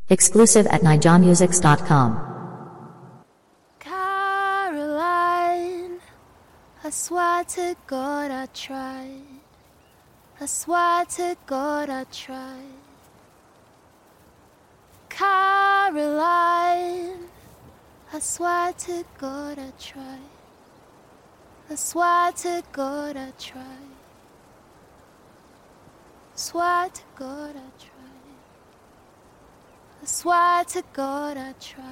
Exclusive at nijamusics.com. Caroline, I swear to God I tried. I swear to God I tried. Caroline, I swear to God I tried. I swear to God I tried. Swear to God I tried. I swear to God I tried.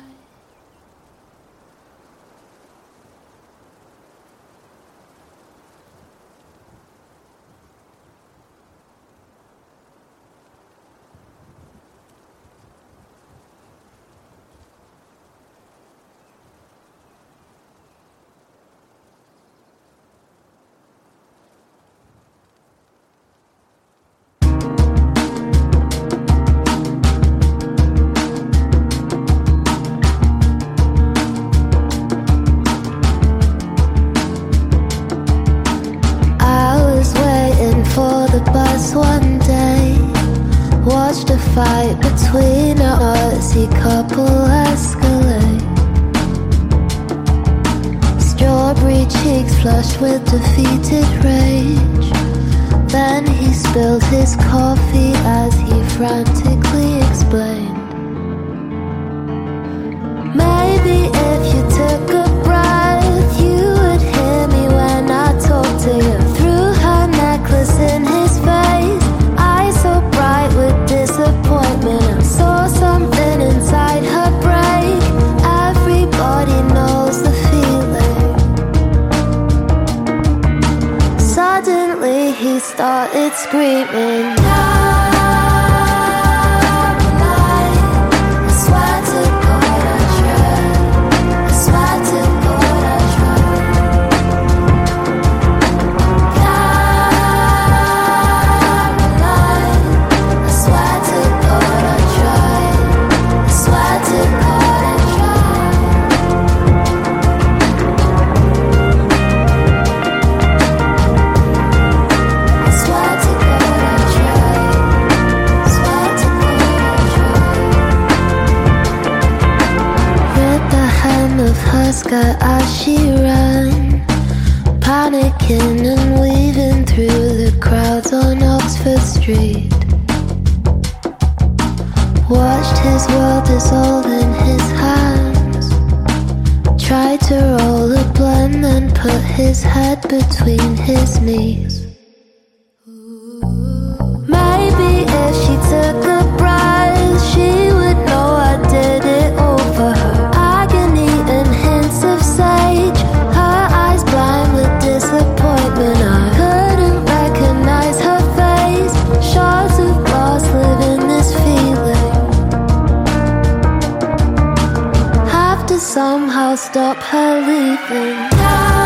One day, watched a fight between a Aussie couple escalate. Strawberry cheeks flushed with defeated rage. Then he spilled his coffee as he frantically explained. Maybe if you took a breath, you would hear me when I talk to you. Threw her necklace in his face, eyes so bright with disappointment. I saw something inside her break. Everybody knows the feeling. Suddenly he started screaming. As she ran, panicking and weaving through the crowds on Oxford Street. Watched his world dissolve in his hands. Tried to roll a blunt and put his head between his knees. Maybe if she took a breath, she would know I did it all for her. Of sage, her eyes blind with disappointment. I couldn't recognize her face. Shards of glass live in this feeling. Have to somehow stop her leaving.